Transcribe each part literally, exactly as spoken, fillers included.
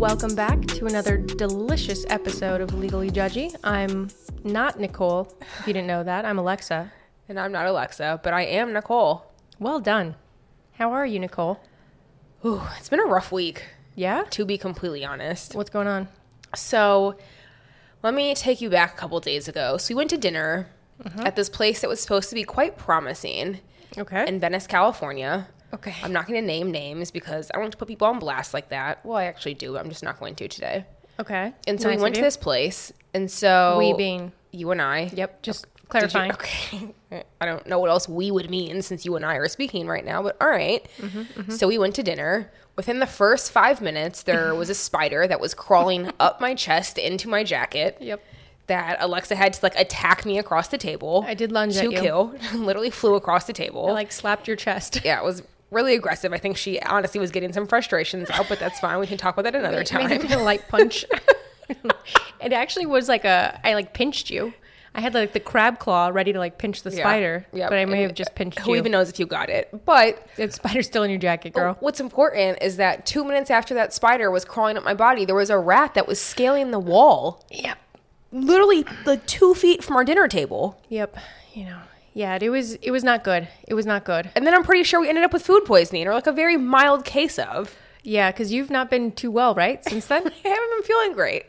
Welcome back to another delicious episode of Legally Judgy. I'm not Nicole, if you didn't know that. I'm Alexa. And I'm not Alexa, but I am Nicole. Well done. How are you, Nicole? Ooh, it's been a rough week. Yeah? To be completely honest. What's going on? So, let me take you back a couple days ago. So, we went to dinner uh-huh. at this place that was supposed to be quite promising. Okay. In Venice, California. Okay. I'm not going to name names because I don't want to put people on blast like that. Well, I actually do. I'm just not going to today. Okay. And so nice we went to this place. And so... We being... You and I. Yep. Just okay. clarifying. You, okay. I don't know what else we would mean since you and I are speaking right now, but all right. Mm-hmm, mm-hmm. So we went to dinner. Within the first five minutes, there was a spider that was crawling up my chest into my jacket. Yep. That Alexa had to like attack me across the table. I did lunge to at you. kill. Literally flew across the table. I like slapped your chest. Yeah, it was really aggressive. I think she honestly was getting some frustrations out, but that's fine. We can talk about that another time. Maybe a light punch. It actually was like a, I like pinched you. I had like the crab claw ready to like pinch the yeah. spider, Yep. but I may and have just pinched who you. Who even knows if you got it? But the spider's still in your jacket, girl. What's important is that two minutes after that spider was crawling up my body, there was a rat that was scaling the wall. Yep. Literally like two feet from our dinner table. Yep. You know. Yeah, it was it was not good. It was not good. And then I'm pretty sure we ended up with food poisoning or like a very mild case of. Yeah, because you've not been too well, right? Since then? I haven't been feeling great.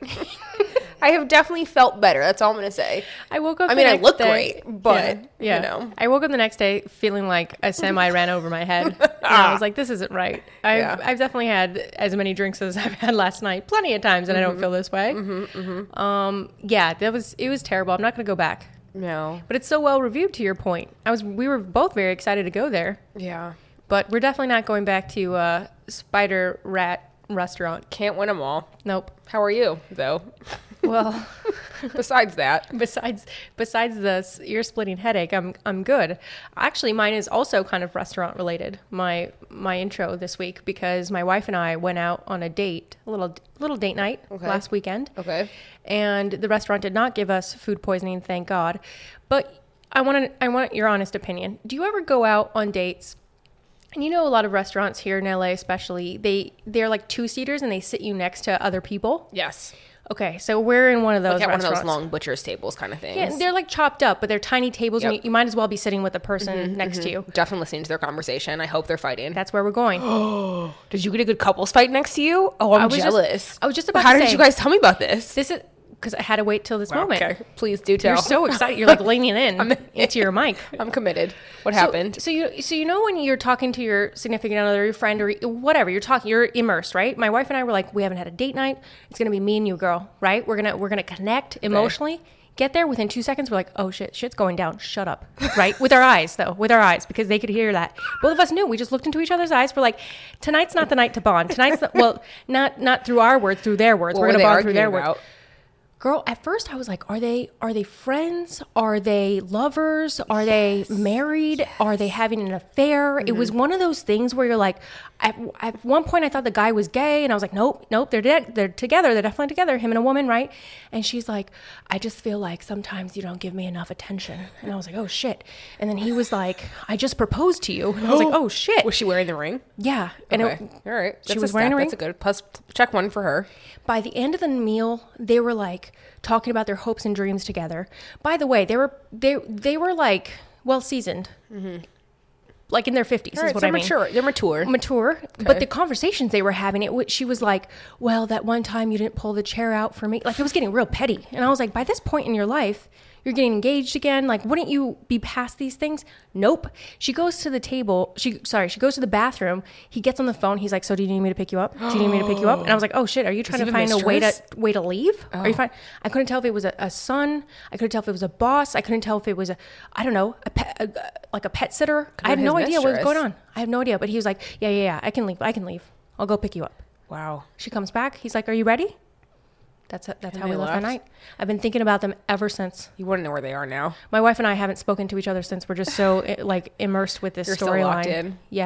I have definitely felt better. That's all I'm going to say. I woke up I the mean, I next look day, great, but, yeah, yeah. you know. I woke up the next day feeling like a semi ran over my head. And I was like, this isn't right. I've, yeah. I've definitely had as many drinks as I've had last night. Plenty of times, and mm-hmm. I don't feel this way. Mm-hmm, mm-hmm. Um, yeah, that was it was terrible. I'm not going to go back. No. But it's so well reviewed, to your point. I was. We were both very excited to go there. Yeah. But we're definitely not going back to uh, Spider Rat Restaurant. Can't win them all. Nope. How are you, though? Well, besides that, besides besides the ear-splitting headache, I'm I'm good. Actually, mine is also kind of restaurant related. My my intro this week because my wife and I went out on a date, a little little date night okay. last weekend. Okay. And the restaurant did not give us food poisoning, thank God. But I want to I want your honest opinion. Do you ever go out on dates? And you know, a lot of restaurants here in L A especially, they, they're like two-seaters and they sit you next to other people. Yes. Okay, so we're in one of those like at restaurants. one of those long butcher's tables kind of things. Yeah, they're like chopped up, but they're tiny tables. Yep. And you, you might as well be sitting with the person mm-hmm, next mm-hmm. to you. Definitely listening to their conversation. I hope they're fighting. That's where we're going. Oh, did you get a good couples fight next to you? Oh, I'm I was jealous. Just, I was just about How to did say, you guys tell me about this? This is... Because I had to wait till this wow, moment. Okay, please do tell. You're so excited. You're like leaning in into your mic. I'm committed. What so, happened? So you, so you know when you're talking to your significant other, your friend, or whatever, you're talking, you're immersed, right? My wife and I were like, we haven't had a date night. It's gonna be me and you, girl, right? We're gonna we're gonna connect emotionally. Okay. Get there within two seconds. We're like, oh shit, shit's going down. Shut up, right? With our eyes, though, with our eyes, because they could hear that. Both of us knew. We just looked into each other's eyes. We're like, tonight's not the night to bond. Tonight's the, well, not not through our words, through their words. What we're gonna bond through their about? words. Girl, at first I was like, are they are they friends? Are they lovers? Are yes. they married? Yes. Are they having an affair? Mm-hmm. It was one of those things where you're like, at, at one point I thought the guy was gay, and I was like, nope, nope, they're de- they're together. They're definitely together, him and a woman, right? And she's like, I just feel like sometimes you don't give me enough attention. And I was like, oh shit. And then he was like, I just proposed to you. And I was like, oh shit. Was she wearing the ring? Yeah. And okay. it, all right. That's she a was step. wearing a ring. That's a good plus. Check one for her. By the end of the meal, they were like talking about their hopes and dreams together. By the way, they were they they were like well seasoned, mm-hmm. like in their fifties right, is what so I mean. Mature. They're mature. Mature. Okay. But the conversations they were having, it she was like, "Well, that one time you didn't pull the chair out for me." Like it was getting real petty, and I was like, "By this point in your life, you're getting engaged again. Like, wouldn't you be past these things?" Nope. She goes to the table. She, sorry, she goes to the bathroom. He gets on the phone. He's like, so do you need me to pick you up? Do you need me to pick you up? And I was like, oh shit, are you trying to find a way to, way to leave? Oh. Are you fine? I couldn't tell if it was a, a son. I couldn't tell if it was a boss. I couldn't tell if it was a, I don't know, a pet, a, like a pet sitter. I had no idea what was going on. I have no idea. But he was like, yeah, yeah, yeah, I can leave. I can leave. I'll go pick you up. Wow. She comes back. He's like, are you ready? That's that's and how we left that night. I've been thinking about them ever since. You wouldn't know where they are now. My wife and I haven't spoken to each other since. We're just so like immersed with this storyline. Yeah, it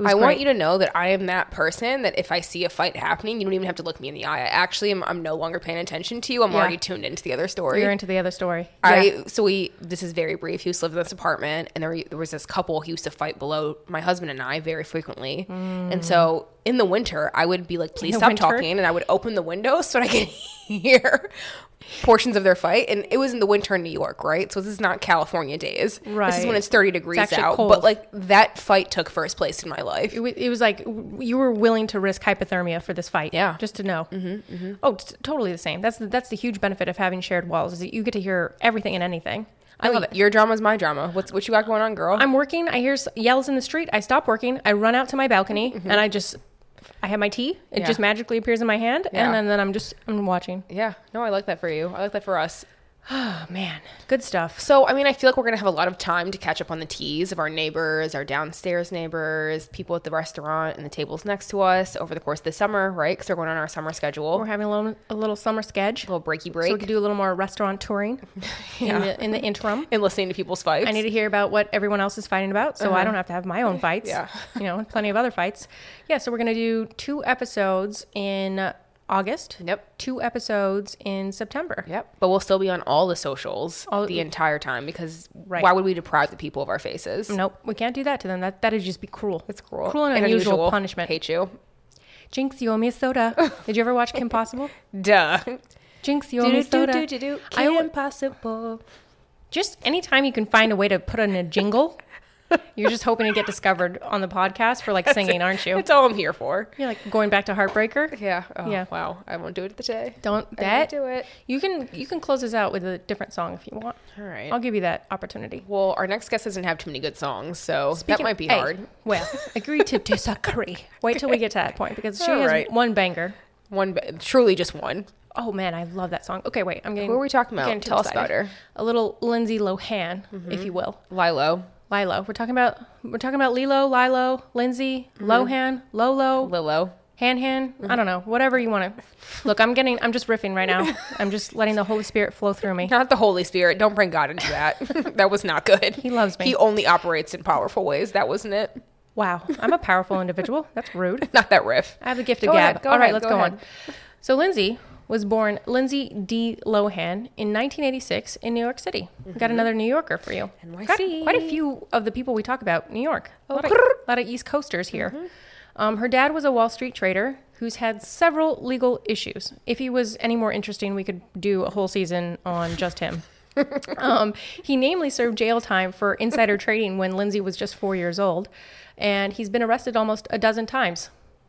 It was I great. want you to know that I am that person that if I see a fight happening, you don't even have to look me in the eye. I actually am, I'm no longer paying attention to you. I'm Yeah. already tuned into the other story. You're into the other story. I Yeah. so we this is very brief. He used to live in this apartment, and there, there was this couple who used to fight below my husband and I very frequently. And so in the winter, I would be like, "Please the stop winter? talking," and I would open the window so that I could hear portions of their fight. And it was in the winter in New York, right? So this is not California days. This is Right. when it's thirty degrees actually out. cold. But like that fight took first place in my life. It, wa- it was like w- you were willing to risk hypothermia for this fight. Yeah. Just to know. Mm-hmm, mm-hmm. Oh, t- totally the same. That's the, that's the huge benefit of having shared walls is that you get to hear everything and anything. I love it. Your drama's my drama. What's what you got going on, girl? I'm working. I hear s- yells in the street. I stop working. I run out to my balcony and I just, I have my tea. It Yeah. just magically appears in my hand. Yeah. And then, then I'm just, I'm watching. yeah. No, I like that for you. I like that for us. Oh, man. Good stuff. So, I mean, I feel like we're going to have a lot of time to catch up on the teas of our neighbors, our downstairs neighbors, people at the restaurant and the tables next to us over the course of the summer, right? Because we're going on our summer schedule. We're having a little, a little summer sketch. a little breaky So we break could do a little more restaurant touring Yeah. in, the, in the interim. and listening to people's fights. I need to hear about what everyone else is fighting about so I Uh-huh. don't have to have my own fights. Yeah. You know, plenty of other fights. Yeah, so we're going to do two episodes in August. Yep. Two episodes in September. Yep. But we'll still be on all the socials All- the entire time because Right. why would we deprive the people of our faces? Nope, we can't do that to them. That That'd just be cruel. It's cruel. Cruel and, unusual, punishment. Hate you. Jinx, you owe me a soda. Did you ever watch Kim Possible? Duh. Jinx, you owe me a soda. I Kim owe- Possible. Just anytime you can find a way to put in a jingle, you're just hoping to get discovered on the podcast for like singing, aren't you? That's all I'm here for. You're like going back to Heartbreaker. Yeah. Oh, Yeah. Wow. I won't do it today. Don't I that won't do it. You can you can close us out with a different song if you want. All right. I'll give you that opportunity. Well, our next guest doesn't have too many good songs, so that Speaking- might be hey, hard. Well, agree to disagree. Wait till we get to that point because she All has right. one banger. One, ba- truly just one. Oh man, I love that song. Okay, wait, I'm getting. Who are we talking about? getting too Tell us excited. about her. A little Lindsay Lohan, if you will. Lilo. Lilo. We're talking about we're talking about Lilo, Lilo, Lindsay, Lohan, Lolo, Lilo. Han Han. I don't know, whatever you want to. Look, I'm getting. I'm just riffing right now. I'm just letting the Holy Spirit flow through me. Not the Holy Spirit. Don't bring God into that. That was not good. He loves me. He only operates in powerful ways. That wasn't it. Wow, I'm a powerful individual. That's rude. Not that riff. I have the gift of Go gab. ahead, go All right, ahead, let's go go, ahead. on. So Lindsay was born Lindsay D. Lohan in nineteen eighty-six in New York City. We got another New Yorker for you. N Y Got C. quite a few of the people we talk about, New York. A lot of, grrr. lot of East Coasters here. Um, her dad was a Wall Street trader who's had several legal issues. If he was any more interesting, we could do a whole season on just him. um, he namely served jail time for insider trading when Lindsay was just four years old, and he's been arrested almost a dozen times.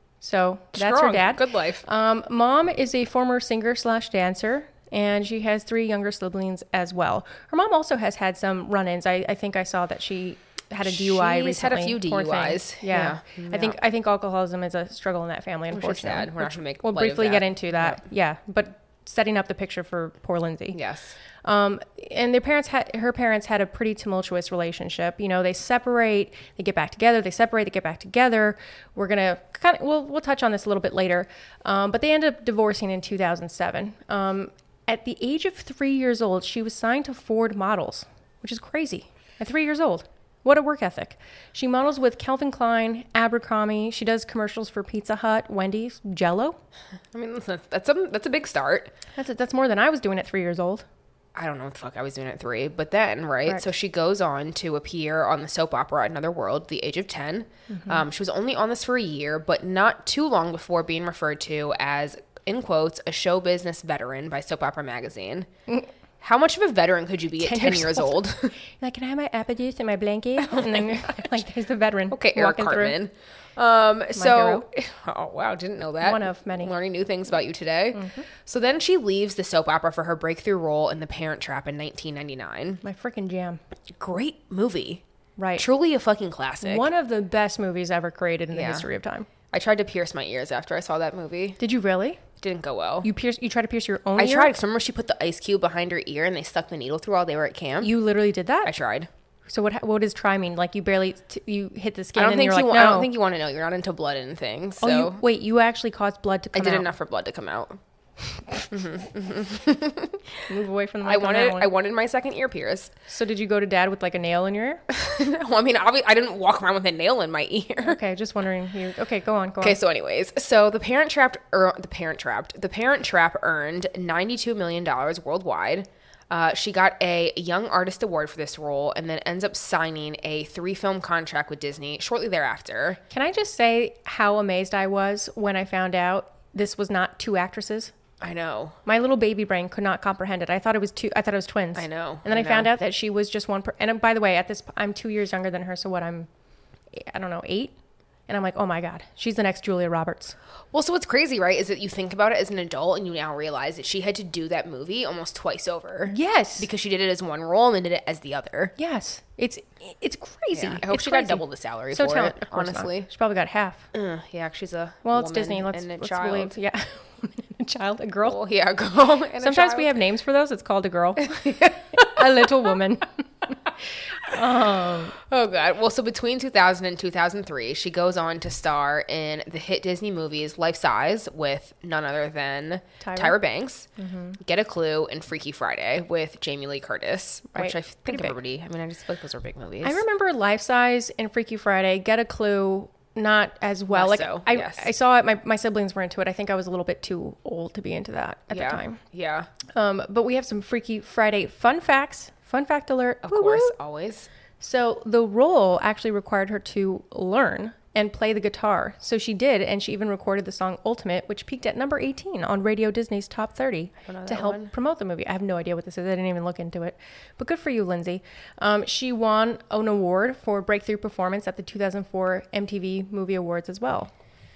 So that's Strong. her dad. Good life. Um, mom is a former singer slash dancer, and she has three younger siblings as well. Her mom also has had some run-ins. I, I think I saw that she had a D U I She's recently. had a few Poor thing. D U Is. Yeah. Yeah. I think I think alcoholism is a struggle in that family, Which is unfortunately. sad. We're not gonna make We'll light of briefly that. get into that. Yeah, but setting up the picture for poor Lindsay. Yes. Um, and their parents had, her parents had a pretty tumultuous relationship. You know, they separate, they get back together, they separate, they get back together. We're gonna kind of, we'll we'll touch on this a little bit later. Um, but they ended up divorcing in two thousand seven. Um, at the age of three years old, she was signed to Ford Models, which is crazy. At three years old. What a work ethic. She models with Calvin Klein, Abercrombie. She does commercials for Pizza Hut, Wendy's, Jell-O. I mean, listen, that's a that's a big start. That's that's more than I was doing at three years old. I don't know what the fuck I was doing at three, but then, right? Correct. So she goes on to appear on the soap opera Another World, at the age of ten. Mm-hmm. Um, she was only on this for a year, but not too long before being referred to as, in quotes, a show business veteran by Soap Opera Magazine. How much of a veteran could you be at ten ten years years old. old? Like, can I have my apple juice and my blanket? And then, like, there's the veteran. Okay, Eric walking through. Cartman. Um, so, hero. oh wow, didn't know that. One of many. Learning new things about you today. Mm-hmm. So then she leaves the soap opera for her breakthrough role in The Parent Trap in nineteen ninety-nine. My freaking jam. Great movie. Right. Truly a fucking classic. One of the best movies ever created in the Yeah. history of time. I tried to pierce my ears after I saw that movie. Did you really? Didn't go well. You pierce? You try to pierce your own I ear? tried. 'Cause remember she put the ice cube behind her ear and they stuck the needle through while they were at camp? You literally did that? I tried. So what? What does try mean? Like you barely t- you hit the skin I don't and think you're you. like, I no. don't think you want to know. You're not into blood and things. So Oh, you, wait. You actually caused blood to I come did out. enough for blood to come out. Mm-hmm, mm-hmm. Move away from the mic I on wanted that one. I wanted my second ear pierced. So did you go to dad with like a nail in your ear? Well, I mean, obvi- I didn't walk around with a nail in my ear. Okay, just wondering. You, okay, go on, go on. Okay, so anyways, so the Parent Trapped, er, the Parent Trapped, the Parent Trap earned ninety-two million dollars worldwide. Uh, she got a Young Artist Award for this role and then ends up signing a three-film contract with Disney shortly thereafter. Can I just say how amazed I was when I found out this was not two actresses? I know. My little baby brain could not comprehend it. I thought it was two. I thought it was twins. I know. And then I, I found know. out that she was just one. Per- and by the way, at this, I'm two years younger than her. So what? I'm, I don't know, eight. And I'm like, oh my god, she's the next Julia Roberts. Well, so what's crazy, right, is that you think about it as an adult and you now realize that she had to do that movie almost twice over. Yes, Because she did it as one role and then did it as the other. yes, it's it's crazy. Yeah, I hope It's she crazy. got double the salary So for talent, it, of course not. honestly. She probably got half. Uh, yeah, she's a Well, it's woman Disney. Let's, and a let's child. believe. Yeah, a child, a girl. Well, yeah, a girl and a Sometimes we child. have names for those. It's called a girl, a little woman. Oh, God. Well, so between two thousand and two thousand three, she goes on to star in the hit Disney movies Life Size with none other than Tyra, Tyra Banks, mm-hmm. Get a Clue, and Freaky Friday with Jamie Lee Curtis, Right. which I Pretty think big. everybody, I mean, I just feel like those are big movies. I remember Life Size and Freaky Friday, Get a Clue, not as well. Less like so, I, yes. I saw it. My, my siblings were into it. I think I was a little bit too old to be into that at yeah. the time. Yeah, Um, but we have some Freaky Friday fun facts. Fun fact alert. of Woo course, woo. always. So the role actually required her to learn and play the guitar. So she did, and she even recorded the song Ultimate, which peaked at number eighteen on Radio Disney's Top thirty don't know to that help one. promote the movie. I have no idea what this is. I didn't even look into it. But good for you, Lindsay. Um, she won an award for Breakthrough Performance at the two thousand four M T V Movie Awards as well.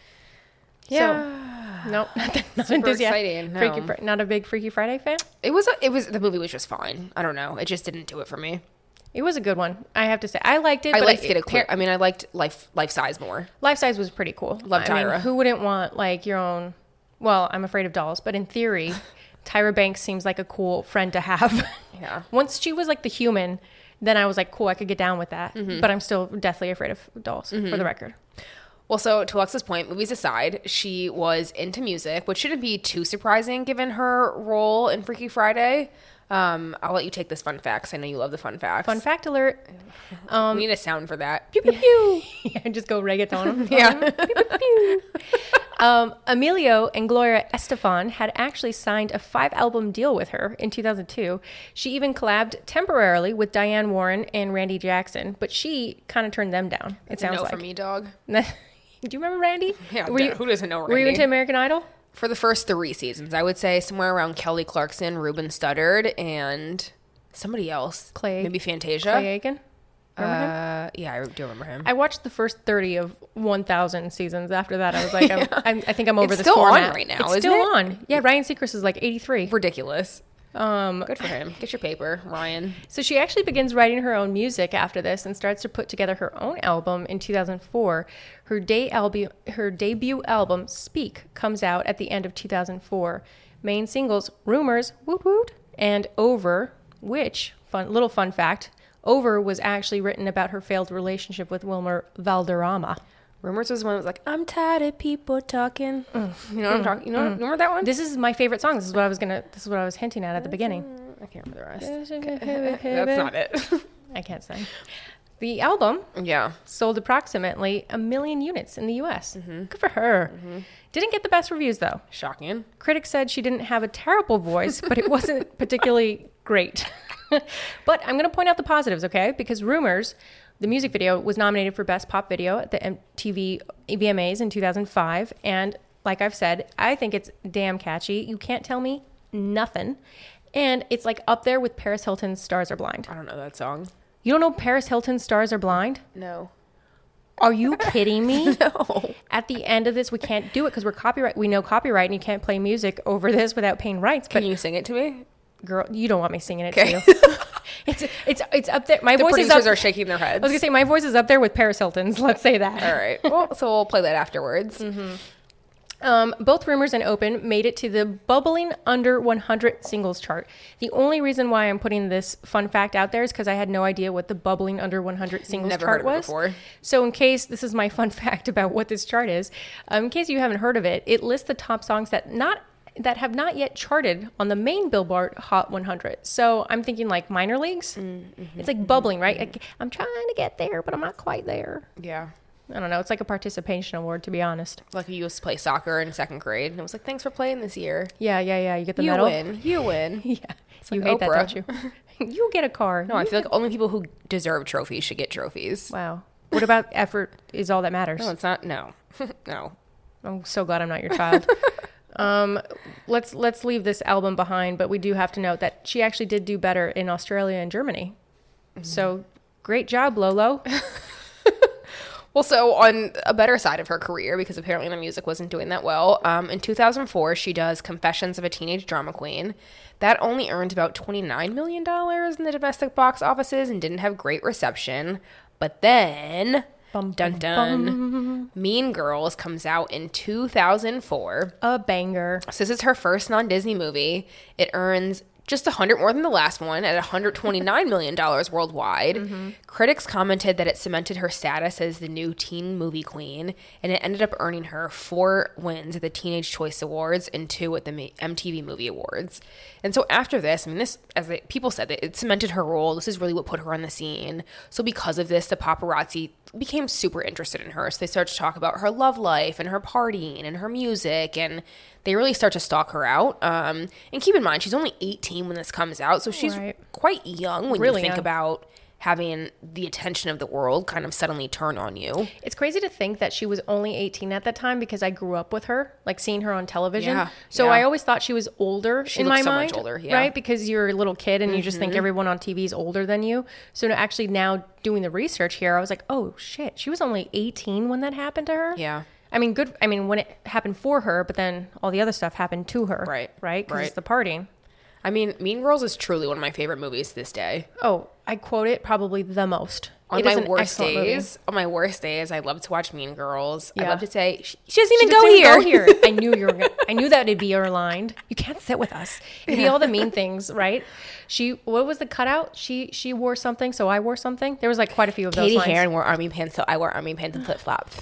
Yeah. So, no, not, not Super enthusiastic. exciting, no. Freaky, Fri- not a big Freaky Friday fan? It was, a, it was, the movie was just fine. I don't know. It just didn't do it for me. It was a good one. I have to say. I liked it. I but liked it, Get a Clue. par- I mean, I liked Life Life Size more. Life Size was pretty cool. Love I mean, Tyra. who wouldn't want like your own? Well, I'm afraid of dolls, but in theory, Tyra Banks seems like a cool friend to have. Yeah. Once she was like the human, then I was like, cool, I could get down with that. Mm-hmm. But I'm still deathly afraid of dolls, for the record. Well, so to Alexa's point, movies aside, she was into music, which shouldn't be too surprising given her role in Freaky Friday. Um, I'll let you take this fun facts. I know you love the fun facts. Fun fact alert. we need a sound for that. Pew, pew, pew. Pew. Yeah, just go reggaeton. Yeah. Pew, pew, pew. Um, Emilio and Gloria Estefan had actually signed a five-album deal with her in two thousand two. She even collabed temporarily with Diane Warren and Randy Jackson, but she kind of turned them down. It sounds no like. for me, dog. Do you remember Randy? Yeah, Were you, who doesn't know Randy? were you into American Idol? For the first three seasons, I would say somewhere around Kelly Clarkson, Ruben Studdard, and somebody else. Clay- Maybe Fantasia. Clay Aiken? Remember him? Uh, yeah, I do remember him. I watched the first thirty of one thousand seasons. After that, I was like, I'm, I'm, I think I'm over It's this still on format. right now, It's isn't still it? on. Yeah, Ryan Seacrest is like eighty-three. Ridiculous. Um, Good for him. Get your paper, Ryan. So she actually begins writing her own music after this and starts to put together her own album in two thousand four. Her, day albu- her debut album, Speak, comes out at the end of two thousand four. Main singles, Rumors, Woot Woot, and Over, which, fun little fun fact, Over was actually written about her failed relationship with Wilmer Valderrama. Rumors was the one that was like, I'm tired of people talking. You know what I'm talking? You know, remember that one? This is my favorite song. This is what I was gonna. This is what I was hinting at at the beginning. I can't remember the rest. That's That's not it. I can't sing. The album Yeah. sold approximately a million units in the U S. Mm-hmm. Good for her. Didn't get the best reviews though. Shocking. Critics said she didn't have a terrible voice, but it wasn't particularly great. But I'm going to point out the positives, okay? Because Rumors, the music video, was nominated for Best Pop Video at the M T V V M As in two thousand five. And like I've said, I think it's damn catchy. You can't tell me nothing. And it's like up there with Paris Hilton's Stars Are Blind. I don't know that song. You don't know Paris Hilton's Stars Are Blind? No. Are you kidding me? No. At the end of this, we can't do it because we're copyright. We know copyright, and you can't play music over this without paying rights. But Can you sing it to me? girl, you don't want me singing it Okay. to you. it's it's it's up there. My The voice is producers up. are shaking their heads. I was gonna say my voice is up there with Paris Hilton's. Let's say that. All right. Well, so we'll play that afterwards. Um, both Rumors and Open made it to the bubbling under one hundred singles chart. The only reason why I'm putting this fun fact out there is because I had no idea what the bubbling under one hundred singles Never chart heard of it was. before. So in case this is my fun fact about what this chart is, um, in case you haven't heard of it, it lists the top songs that not that have not yet charted on the main Billboard Hot one hundred. So I'm thinking like minor leagues. Mm-hmm, it's like bubbling, right? Like, I'm trying to get there, but I'm not quite there. Yeah. I don't know. It's like a participation award, to be honest. Like you used to play soccer in second grade, and it was like, thanks for playing this year. Yeah, yeah, yeah. You get the you medal. You win. You win. Yeah. It's you like hate Oprah. that, don't you? You get a car. No, I feel like only people who deserve trophies should get trophies. Wow. What about effort is all that matters? No, it's not. No. No. I'm so glad I'm not your child. um, let's let's leave this album behind, but we do have to note that she actually did do better in Australia and Germany. Mm-hmm. So great job, Lolo. Well, so on a better side of her career, because apparently the music wasn't doing that well, um, in two thousand four, she does Confessions of a Teenage Drama Queen. That only earned about twenty-nine million dollars in the domestic box offices and didn't have great reception. But then, bum, dun dun, bum. Mean Girls comes out in two thousand four. A banger. So this is her first non-Disney movie. It earns just one hundred more than the last one at one hundred twenty-nine million dollars worldwide. Mm-hmm. Critics commented that it cemented her status as the new teen movie queen, and it ended up earning her four wins at the Teenage Choice Awards and two at the M T V Movie Awards. And so after this, I mean, this, as they, people said, that it cemented her role. This is really what put her on the scene. So because of this, the paparazzi became super interested in her. So they started to talk about her love life and her partying and her music, and they really start to stalk her out. Um, and keep in mind, she's only eighteen when this comes out, so she's right. quite young when really you think young. about having the attention of the world kind of suddenly turn on you. It's crazy to think that she was only eighteen at that time because I grew up with her, like seeing her on television. Yeah, so yeah. I always thought she was older She in looks my so mind. much older, yeah. Right? Because you're a little kid and Mm-hmm. you just think everyone on T V is older than you. So to actually now doing the research here, I was like, oh shit, she was only eighteen when that happened to her? Yeah. I mean, good. I mean, when it happened for her, but then all the other stuff happened to her. Right. Right? Because Right. it's the partying. I mean, Mean Girls is truly one of my favorite movies to this day. Oh, I quote it probably the most. On It my is an worst excellent movie. days, on my worst days, I love to watch Mean Girls. I Yeah. love to say, she, she doesn't even She go doesn't here. go here. I knew you were. Gonna, I knew that it'd be your line. You can't sit with us. It'd be all the mean things, right? She. What was the cutout? She. She wore something, so I wore something. There was like quite a few of those Katie lines. Heron wore army pants, so I wore army pants and flip flops.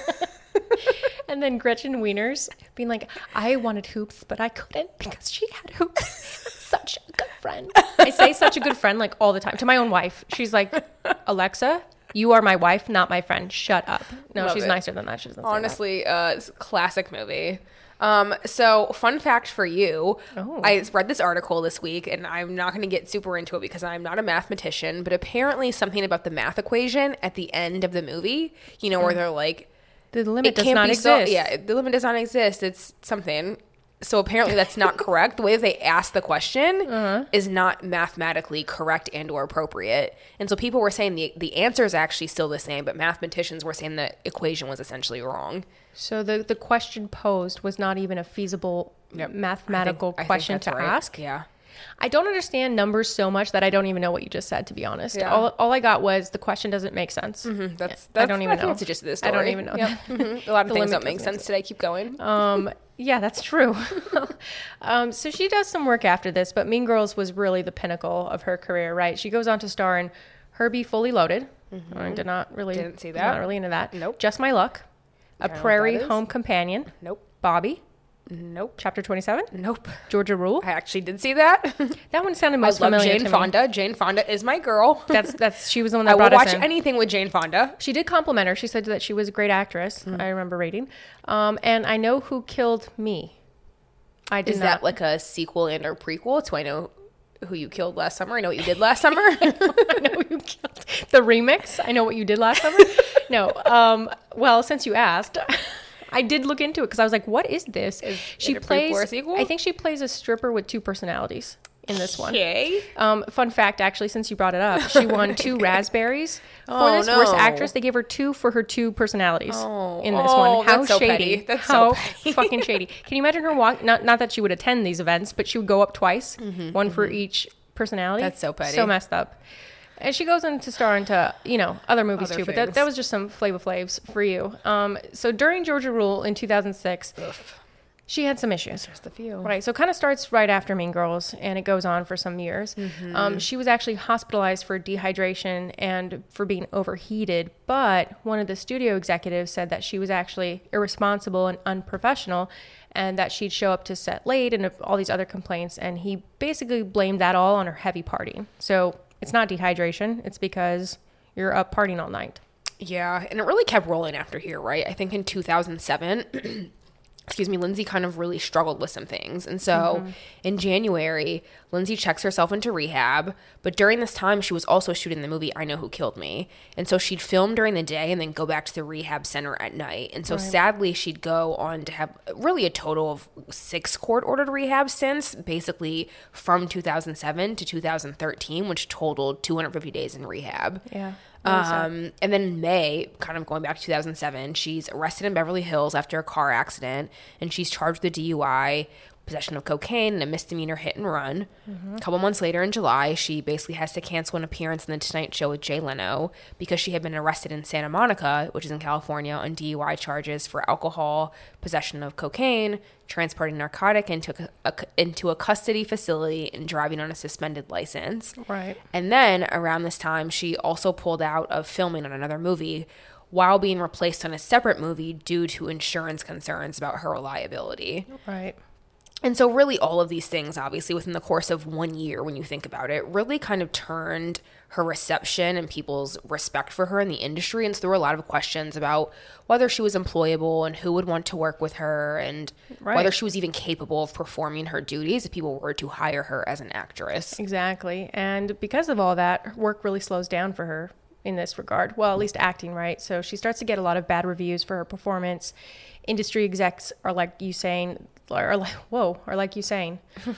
And then Gretchen Wieners being like, I wanted hoops, but I couldn't because she had hoops. Such a good friend. I say such a good friend like all the time to my own wife. She's like, Alexa, you are my wife, not my friend. Shut up. No, Love she's it. nicer than that. She doesn't say that. Honestly, uh, it's a classic movie. Um, so fun fact for you, Oh. I read this article this week, and I'm not going to get super into it because I'm not a mathematician, but apparently something about the math equation at the end of the movie, you know, where they're like, The limit it does can't not be so, exist. yeah, the limit does not exist. It's something. So apparently that's not correct. The way they asked the question uh-huh. is not mathematically correct and or appropriate. And so people were saying the the answer is actually still the same, but mathematicians were saying the equation was essentially wrong. So the, the question posed was not even a feasible Yep. mathematical I think- I think question that's to right. ask. Yeah. I don't understand numbers so much that I don't even know what you just said, to be honest. Yeah. All, all I got was the question doesn't make sense. Mm-hmm. That's, I that's don't even I think know. That's the gist of this I story. don't even know Yep. that. Mhm. A lot of The things limit don't make doesn't sense today. Keep going. Um, yeah, that's true. um, so she does some work after this, but Mean Girls was really the pinnacle of her career, right? She goes on to star in Herbie Fully Loaded. Mm-hmm. I did not really, Didn't see was that. Not really into that. Nope. Just My Luck, A Don't know what Prairie that is. Home Companion, Nope. Bobby, Nope. Chapter twenty-seven, Nope. Georgia Rule. I actually did see that. That one sounded I most love familiar Jane to me. Fonda. Jane Fonda is my girl. That's that's she was the one I that will brought us watch in. anything with Jane Fonda. She did compliment her. She said that she was a great actress. I remember reading. Um, and I Know Who Killed Me. I did Is not. that like a sequel and or prequel to I Know Who You Killed Last Summer? I Know What You Did Last Summer. I know you killed the remix. I Know What You Did Last Summer. No. Um, well, since you asked, I did look into it because I was like, "What is this?" Is she it a prequel plays. or a sequel? I think she plays a stripper with two personalities in this one. Okay. Um, fun fact, actually, since you brought it up, she won two raspberries for Oh, this worst no. actress. They gave her two for her two personalities Oh. in this Oh, one. How that's so shady! petty. That's so How petty. fucking shady! Can you imagine her walk? Not not that she would attend these events, but she would go up twice, one for each personality. Mm-hmm, That's so petty. So messed up. And she goes into star into, you know, other movies Other too, but that, things. that was just some Flavor Flavs for you. Um, so during Georgia Rule in two thousand six, She had some issues. Just a few. Right. So it kind of starts right after Mean Girls, and it goes on for some years. Mm-hmm. Um, she was actually hospitalized for dehydration and for being overheated, but one of the studio executives said that she was actually irresponsible and unprofessional, and that she'd show up to set late and all these other complaints, and he basically blamed that all on her heavy partying. So it's not dehydration. It's because you're up partying all night. Yeah, and it really kept rolling after here, right? I think in two thousand seven... excuse me, Lindsay kind of really struggled with some things. And so mm-hmm. in January, Lindsay checks herself into rehab. But during this time, she was also shooting the movie I Know Who Killed Me. And so she'd film during the day and then go back to the rehab center at night. And so right. sadly, she'd go on to have really a total of six court-ordered rehab stints, basically from two thousand seven to two thousand thirteen, which totaled two hundred fifty days in rehab. Yeah. Um, and then in May, kind of going back to two thousand seven, she's arrested in Beverly Hills after a car accident, and she's charged with a D U I, possession of cocaine, and a misdemeanor hit and run. Mm-hmm. A couple months later in July, she basically has to cancel an appearance in The Tonight Show with Jay Leno because she had been arrested in Santa Monica, which is in California, on D U I charges for alcohol, possession of cocaine, transporting narcotic into a, a, into a custody facility, and driving on a suspended license. Right. And then around this time, she also pulled out of filming on another movie while being replaced on a separate movie due to insurance concerns about her reliability. Right. And so really all of these things, obviously, within the course of one year, when you think about it, really kind of turned her reception and people's respect for her in the industry. And so there were a lot of questions about whether she was employable and who would want to work with her, and right. whether she was even capable of performing her duties if people were to hire her as an actress. Exactly. And because of all that, her work really slows down for her in this regard. Well, at least acting, right? So she starts to get a lot of bad reviews for her performance. Industry execs are like you saying, or like, whoa, or like you saying,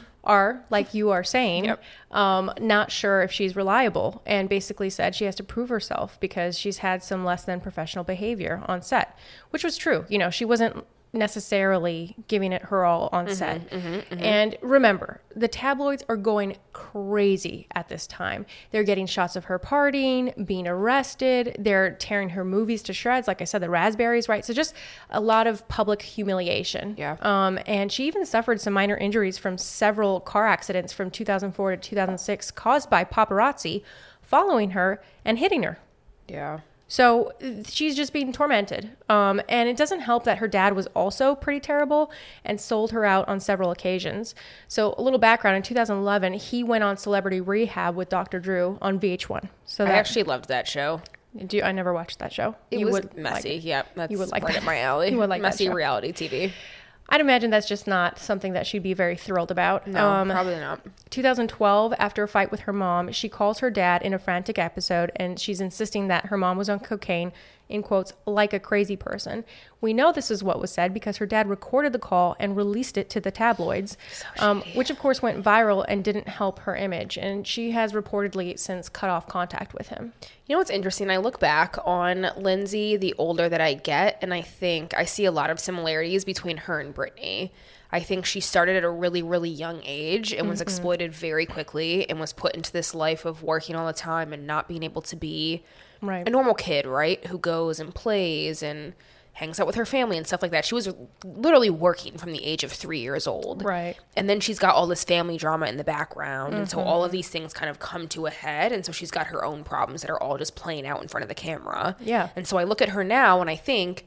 are like you are saying, yep. um, not sure if she's reliable, and basically said she has to prove herself because she's had some less than professional behavior on set, which was true. You know, she wasn't necessarily giving it her all on mm-hmm, set. Mm-hmm, mm-hmm. And remember, the tabloids are going crazy at this time. They're getting shots of her partying, being arrested. They're tearing her movies to shreds. Like I said, the raspberries, right? So just a lot of public humiliation. Yeah. Um, and she even suffered some minor injuries from several car accidents from two thousand four to two thousand six caused by paparazzi following her and hitting her. Yeah. So she's just being tormented. Um, and it doesn't help that her dad was also pretty terrible and sold her out on several occasions. So a little background, in two thousand eleven, he went on Celebrity Rehab with Doctor Drew on V H one. So I that, actually loved that show. Do you, I never watched that show. It you was would messy. Like yeah, that's you would like right that. up my alley. You would like messy that reality T V. I'd imagine that's just not something that she'd be very thrilled about. No, um, probably not. two thousand twelve, after a fight with her mom, she calls her dad in a frantic episode, and she's insisting that her mom was on cocaine, in quotes, like a crazy person. We know this is what was said because her dad recorded the call and released it to the tabloids, so um, which of course went viral and didn't help her image. And she has reportedly since cut off contact with him. You know what's interesting? I look back on Lindsay, the older that I get, and I think I see a lot of similarities between her and Britney. I think she started at a really, really young age and was mm-hmm. exploited very quickly and was put into this life of working all the time and not being able to be right. a normal kid, right? Who goes and plays and hangs out with her family and stuff like that. She was literally working from the age of three years old. Right. And then she's got all this family drama in the background. Mm-hmm. And so all of these things kind of come to a head. And so she's got her own problems that are all just playing out in front of the camera. Yeah. And so I look at her now and I think,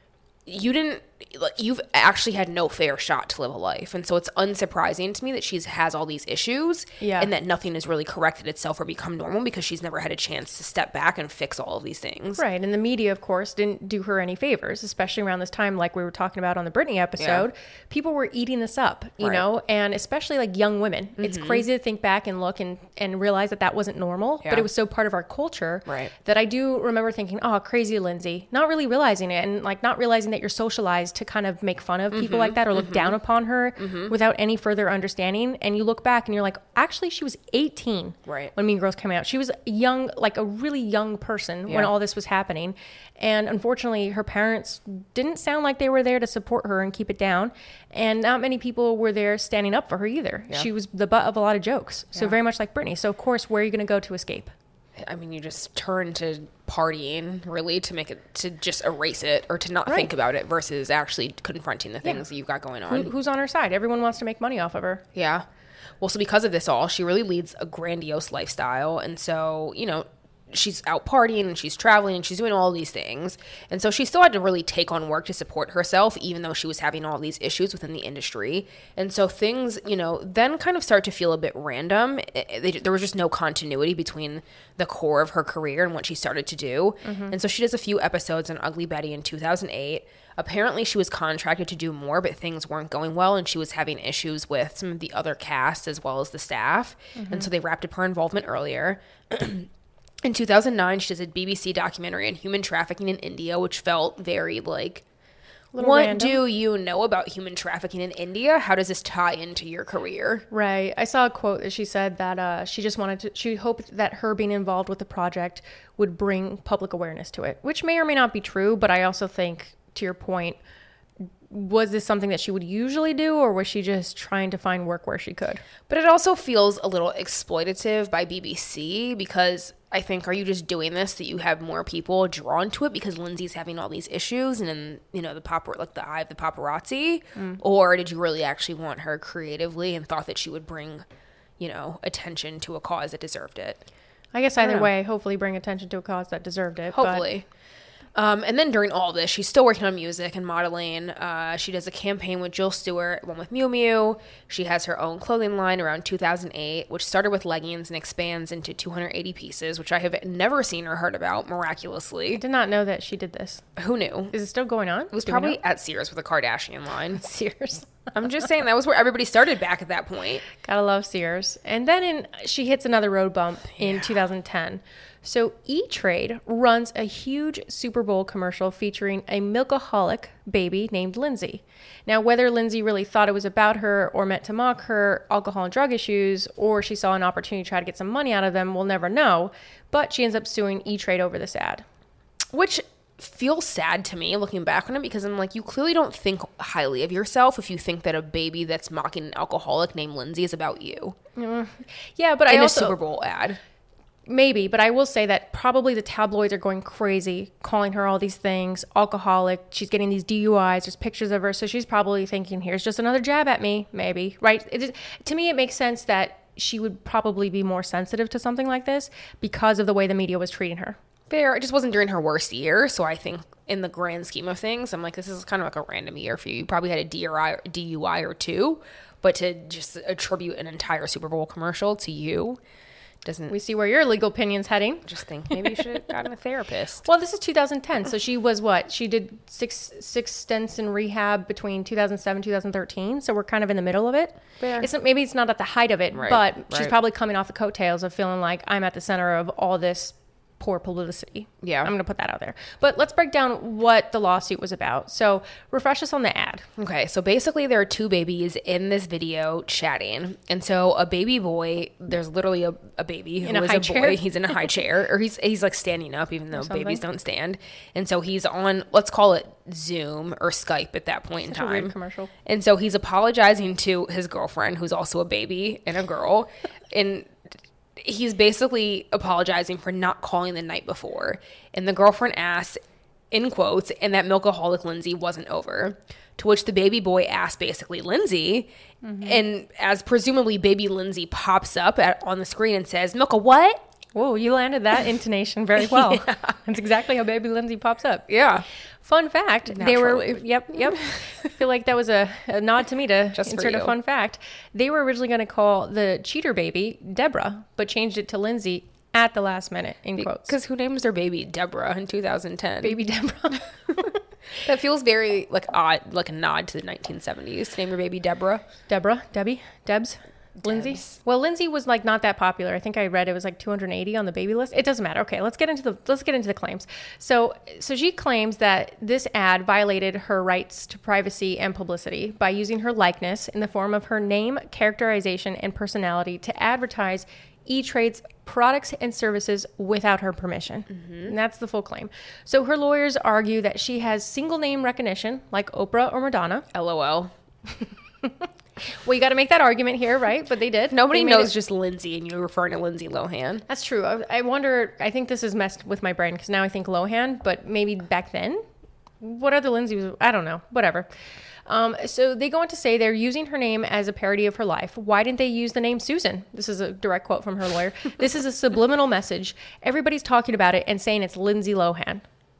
you didn't, you've actually had no fair shot to live a life. And so it's unsurprising to me that she has all these issues yeah. and that nothing has really corrected itself or become normal because she's never had a chance to step back and fix all of these things. Right. And the media, of course, didn't do her any favors, especially around this time, like we were talking about on the Britney episode. Yeah. People were eating this up, you right. know, and especially like young women. Mm-hmm. It's crazy to think back and look and, and realize that that wasn't normal, yeah. but it was so part of our culture right. that I do remember thinking, oh, crazy Lindsay, not really realizing it and like not realizing that you're socialized to kind of make fun of people mm-hmm, like that or look mm-hmm. down upon her mm-hmm. without any further understanding. And you look back and you're like, actually, she was eighteen right. when Mean Girls came out. She was young, like a really young person yeah. when all this was happening. And unfortunately, her parents didn't sound like they were there to support her and keep it down. And not many people were there standing up for her either. Yeah. She was the butt of a lot of jokes. So yeah. very much like Britney. So of course, where are you going to go to escape? I mean, you just turn to partying, really, to make it, to just erase it or to not Right. think about it versus actually confronting the things that you've got going on. Who, who's on her side? Everyone wants to make money off of her. Yeah. Well, so because of this all, she really leads a grandiose lifestyle. And so, you know, she's out partying and she's traveling and she's doing all these things. And so she still had to really take on work to support herself, even though she was having all these issues within the industry. And so things, you know, then kind of start to feel a bit random. It, it, there was just no continuity between the core of her career and what she started to do. Mm-hmm. And so she does a few episodes on Ugly Betty in two thousand eight. Apparently she was contracted to do more, but things weren't going well and she was having issues with some of the other cast as well as the staff. Mm-hmm. And so they wrapped up her involvement earlier. In two thousand nine, she does a B B C documentary on human trafficking in India, which felt very like, Little what random. do you know about human trafficking in India? How does this tie into your career? Right. I saw a quote that she said that uh, she just wanted to, she hoped that her being involved with the project would bring public awareness to it, which may or may not be true. But I also think, to your point, was this something that she would usually do, or was she just trying to find work where she could? But it also feels a little exploitative by B B C because I think, are you just doing this that you have more people drawn to it because Lindsay's having all these issues and then, you know, the pop like the eye of the paparazzi? Mm. Or did you really actually want her creatively and thought that she would bring, you know, attention to a cause that deserved it? I guess either I way, hopefully bring attention to a cause that deserved it. Hopefully. But Um, and then during all this, she's still working on music and modeling. Uh, she does a campaign with Jill Stewart, one with Miu Miu. She has her own clothing line around two thousand eight, which started with leggings and expands into two hundred eighty pieces, which I have never seen or heard about, miraculously. I did not know that she did this. Who knew? Is it still going on? It was probably at Sears with a Kardashian line. Sears. I'm just saying that was where everybody started back at that point. Gotta love Sears. And then in, she hits another road bump in yeah. two thousand ten. So E-Trade runs a huge Super Bowl commercial featuring a milkaholic baby named Lindsay. Now, whether Lindsay really thought it was about her or meant to mock her alcohol and drug issues, or she saw an opportunity to try to get some money out of them, we'll never know. But she ends up suing E-Trade over this ad. Which feels sad to me looking back on it because I'm like, you clearly don't think highly of yourself if you think that a baby that's mocking an alcoholic named Lindsay is about you. Mm. Yeah, but in I also... a Super Bowl ad. Maybe, but I will say that probably the tabloids are going crazy, calling her all these things, alcoholic. She's getting these D U Is. There's pictures of her. So she's probably thinking, here's just another jab at me, maybe, right? It is, to me, it makes sense that she would probably be more sensitive to something like this because of the way the media was treating her. Fair. It just wasn't during her worst year. So I think in the grand scheme of things, I'm like, this is kind of like a random year for you. You probably had a D U I or two, but to just attribute an entire Super Bowl commercial to you doesn't. We see where your legal opinion's heading. Just think maybe you should have gotten a therapist. Well, this is two thousand ten, so she was what? She did six six stints in rehab between two thousand seven, two thousand thirteen. So we're kind of in the middle of it. Fair. It's maybe it's not at the height of it, right, but right. she's probably coming off the coattails of feeling like I'm at the center of all this poor publicity. Yeah. I'm going to put that out there. But let's break down what the lawsuit was about. So refresh us on the ad. Okay. So basically there are two babies in this video chatting. And so a baby boy, there's literally a, a baby who in a is high a chair. boy. He's in a high chair or he's, he's like standing up even though babies don't stand. And so he's on, let's call it Zoom or Skype at that point Such in time. A weird commercial. And so he's apologizing to his girlfriend who's also a baby and a girl. And he's basically apologizing for not calling the night before. And the girlfriend asks, in quotes, and that milkaholic Lindsay wasn't over. To which the baby boy asks basically Lindsay. Mm-hmm. And as presumably baby Lindsay pops up at, on the screen and says, Milka, what? Whoa, you landed that intonation very well. Yeah. That's exactly how baby Lindsay pops up. Yeah. Fun fact, Naturally. they were, yep, yep. I feel like that was a, a nod to me to Just insert a fun fact. They were originally going to call the cheater baby Deborah, but changed it to Lindsay at the last minute, in quotes. Because who names their baby Deborah in two thousand ten? Baby Deborah. That feels very like odd, like a nod to the nineteen seventies to name your baby Deborah. Deborah, Debbie, Debs. Lindsay? Debs. Well, Lindsay was like not that popular. I think I read it was like two hundred eighty on the baby list. It doesn't matter. Okay, let's get into the let's get into the claims. So, so she claims that this ad violated her rights to privacy and publicity by using her likeness in the form of her name, characterization, and personality to advertise E-Trade's products and services without her permission. Mm-hmm. And that's the full claim. So her lawyers argue that she has single name recognition like Oprah or Madonna. LOL. Well, you got to make that argument here, right? But they did. Nobody They made knows it- just Lindsay, and you're referring to Lindsay Lohan. That's true. I, I wonder, I think this has messed with my brain because now I think Lohan, but maybe back then? What other Lindsay was? I don't know. Whatever. Um, so they go on to say they're using her name as a parody of her life. Why didn't they use the name Susan? This is a direct quote from her lawyer. This is a subliminal message. Everybody's talking about it and saying it's Lindsay Lohan.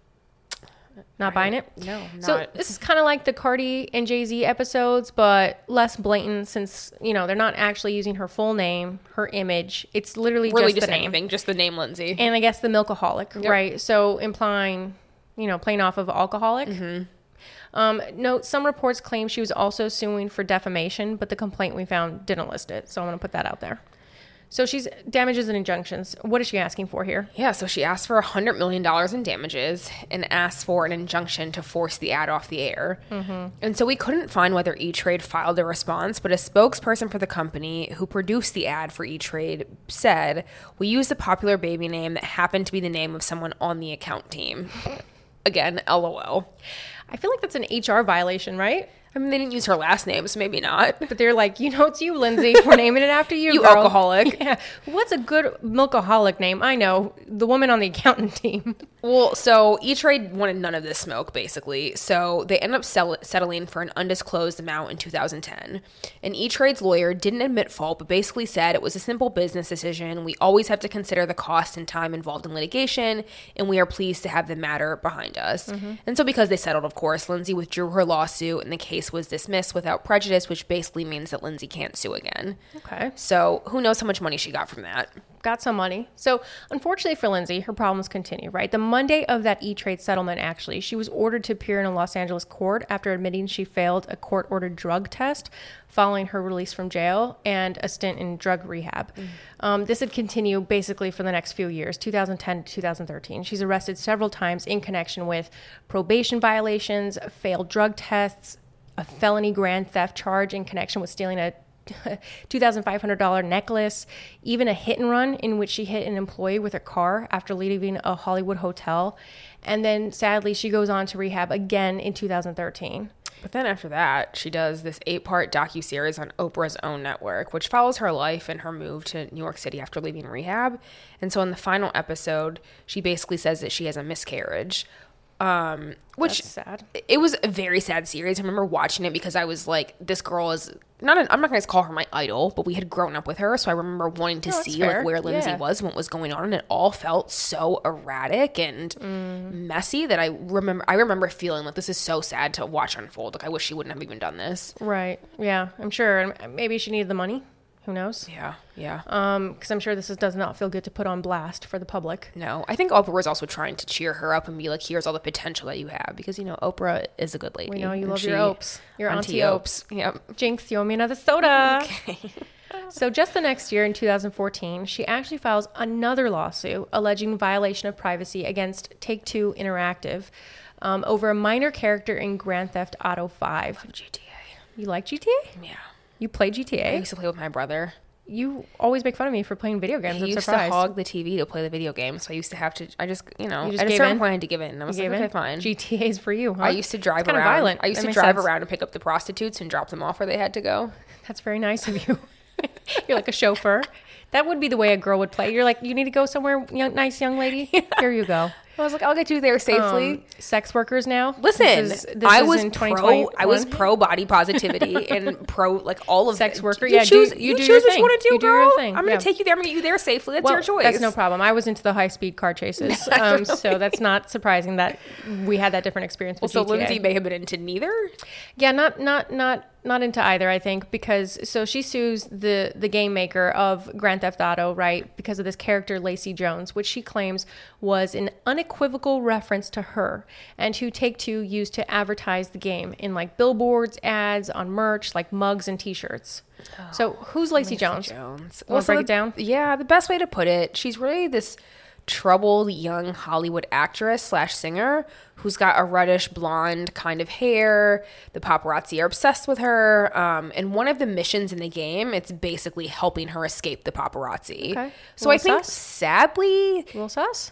Not buying it? No, not. So this is kind of like the Cardi and Jay-Z episodes, but less blatant since, you know, they're not actually using her full name, her image. It's literally really just, just the name. anything, just the name Lindsay. And I guess the milkaholic, Yep. right? So implying, you know, playing off of alcoholic. Mm-hmm. Um, note, some reports claim she was also suing for defamation, but the complaint we found didn't list it. So I'm going to put that out there. So she's damages and injunctions. What is she asking for here? Yeah, so she asked for one hundred million dollars in damages and asked for an injunction to force the ad off the air. Mm-hmm. And so we couldn't find whether E-Trade filed a response, but a spokesperson for the company who produced the ad for E-Trade said, "We used a popular baby name that happened to be the name of someone on the account team." Again, LOL. I feel like that's an H R violation, right? I mean, they didn't use her last name, so maybe not. But they're like, you know, it's you, Lindsay. We're naming it after you, You girl. alcoholic. Yeah. What's a good milkaholic name? I know. The woman on the accountant team. Well, so E-Trade wanted none of this smoke, basically. So they ended up sell- settling for an undisclosed amount in two thousand ten. And E-Trade's lawyer didn't admit fault, but basically said it was a simple business decision. We always have to consider the cost and time involved in litigation, and we are pleased to have the matter behind us. Mm-hmm. And so because they settled, of course, Lindsay withdrew her lawsuit, and the case was dismissed without prejudice, which basically means that Lindsay can't sue again. Okay. So who knows how much money she got from that? Got some money. So unfortunately for Lindsay, her problems continue, right? The Monday of that E-Trade settlement, actually, she was ordered to appear in a Los Angeles court after admitting she failed a court-ordered drug test following her release from jail and a stint in drug rehab. Mm. Um, this would continue basically for the next few years, two thousand ten to two thousand thirteen. She's arrested several times in connection with probation violations, failed drug tests, a felony grand theft charge in connection with stealing a two thousand five hundred dollars necklace, even a hit and run in which she hit an employee with her car after leaving a Hollywood hotel. And then sadly, she goes on to rehab again in two thousand thirteen. But then after that, she does this eight-part docuseries on Oprah's own network, which follows her life and her move to New York City after leaving rehab. And so in the final episode, she basically says that she has a miscarriage. Um, which That's sad. It was a very sad series. I remember watching it because I was like, this girl is not, an, I'm not going to call her my idol, but we had grown up with her. So I remember wanting to No, that's see fair. like where Lindsay Yeah. was, and what was going on. And it all felt so erratic and Mm. messy that I remember, I remember feeling like this is so sad to watch unfold. Like I wish she wouldn't have even done this. Right. Yeah, I'm sure. And maybe she needed the money. Who knows? Yeah. Yeah. Um, because I'm sure this is, does not feel good to put on blast for the public. No, I think Oprah was also trying to cheer her up and be like, here's all the potential that you have. Because, you know, Oprah is a good lady. We know you and love she- your Opes. Your Auntie Opes. Yep. Jinx, you owe me another soda. Okay. So just the next year in two thousand fourteen, she actually files another lawsuit alleging violation of privacy against Take-Two Interactive um, over a minor character in Grand Theft Auto five. G T A. You like G T A? Yeah. You play G T I A? used to play with my brother. You always make fun of me for playing video games. He I'm used surprised. to hog the T V to play the video game. So I used to have to, I just, you know, You just at a gave certain in? point I had to give in. And I was You like, gave okay, in? fine. G T A's for you, huh? I used to drive It's kinda around. violent. I used That to makes drive sense. around and pick up the prostitutes and drop them off where they had to go. That's very nice of you. You're like a chauffeur. That would be the way a girl would play. You're like, you need to go somewhere, young, nice young lady. Here you go. I was like, I'll get you there safely. Um, sex workers now. Listen, This is- this I is was in pro. I was twenty twenty-one. pro body positivity and pro like all of Sex it. worker, You yeah, do- choose. you You, do choose your what thing. you want to do, You do girl. your thing, I'm gonna yeah. take you there. I'm gonna get you there safely. That's Well, your choice. That's no problem. I was into the high speed car chases, um, so that's not surprising that we had that different experience Well, with so G T A. Lindsay may have been into neither. Yeah, not not not not into either, I think, because so she sues the the game maker of Grand Theft Auto, right, because of this character Lacey Jones, which she claims was an unequivocal reference to her, and who Take-Two used to advertise the game in like billboards, ads, on merch, like mugs and T-shirts. So who's Lacey, Jones? Jones. Wanna so break the- it down? Yeah, the best way to put it, she's really this troubled young Hollywood actress slash singer who's got a reddish blonde kind of hair. The paparazzi are obsessed with her. Um, and one of the missions in the game, it's basically helping her escape the paparazzi. Okay. So I Little think sus? sadly, Little sus?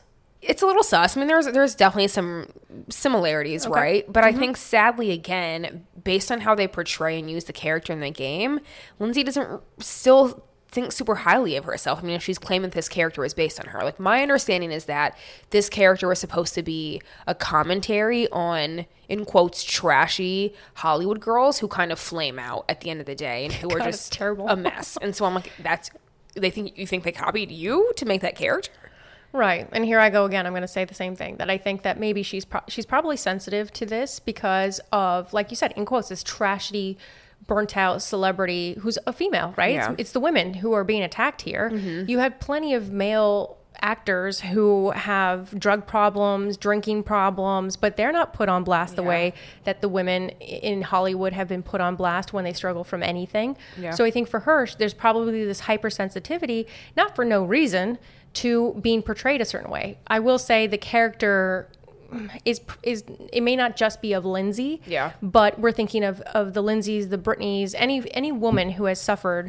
It's a little sus. I mean, there's there's definitely some similarities, okay. right? But mm-hmm. I think sadly, again, based on how they portray and use the character in the game, Lindsay doesn't still think super highly of herself. I mean, if she's claiming this character is based on her. Like, my understanding is that this character was supposed to be a commentary on, in quotes, trashy Hollywood girls who kind of flame out at the end of the day and who God, are just terrible. A mess. And so I'm like, that's, they think, you think they copied you to make that character? Right. And here I go again. I'm going to say the same thing, that I think that maybe she's pro- she's probably sensitive to this because of, like you said, in quotes, this trashy, burnt out celebrity who's a female, right? Yeah. It's, it's the women who are being attacked here. Mm-hmm. You have plenty of male actors who have drug problems, drinking problems, but they're not put on blast yeah. the way that the women in Hollywood have been put on blast when they struggle from anything. Yeah. So I think for her, there's probably this hypersensitivity, not for no reason, to being portrayed a certain way. I will say the character is is it may not just be of Lindsay, yeah, but we're thinking of of the Lindsays, the Britneys, any any woman who has suffered